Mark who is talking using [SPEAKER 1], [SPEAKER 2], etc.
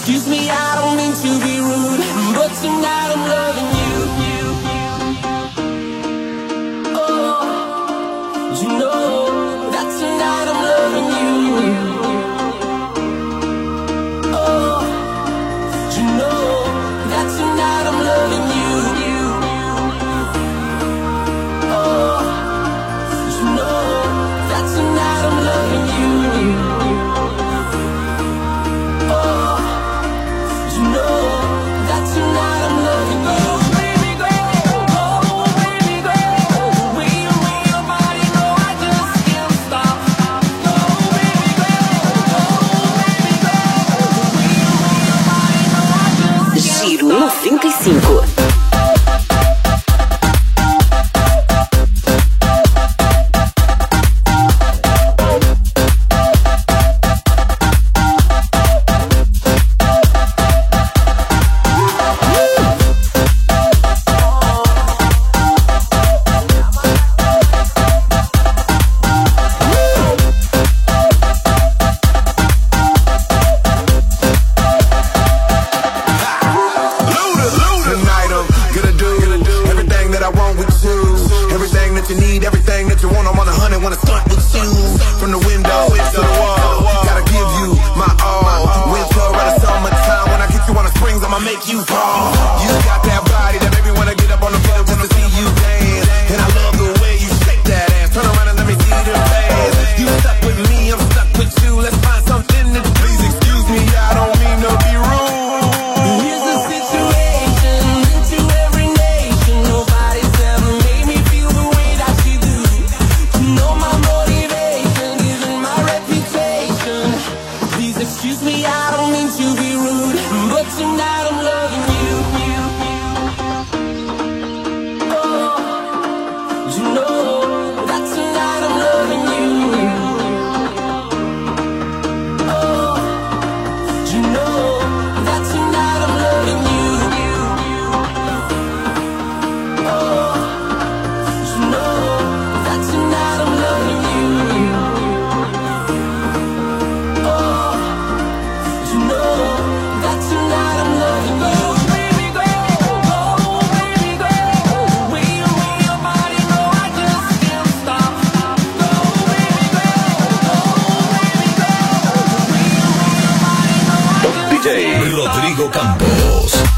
[SPEAKER 1] Excuse me, I don't mean to be rude, but tonight I'm loving you. Oh, you know that tonight I'm loving you. Oh, you know that tonight I'm loving you. Oh, you know that tonight I'm loving you. Oh, you know that tonight I'm loving you. Baby girl, oh baby girl, the way you move your body, no I just can't stop. Oh baby girl, oh baby girl, the way you move your body, no I just can't
[SPEAKER 2] Giro
[SPEAKER 1] stop.
[SPEAKER 2] 95.
[SPEAKER 1] Excuse me, I don't mean to be rude, but tonight I'm loving you. Oh, you know that tonight I'm loving you. Oh, you know that tonight I'm loving you. Oh, you know that tonight I'm loving you. Oh, you know that tonight I'm loving you. Baby girl, oh baby girl, the way you move your body, no I just can't stop. Oh baby girl, oh baby girl, the way you move your body, no I just
[SPEAKER 3] DJ
[SPEAKER 1] can't stop.
[SPEAKER 3] Rodrigo Campos.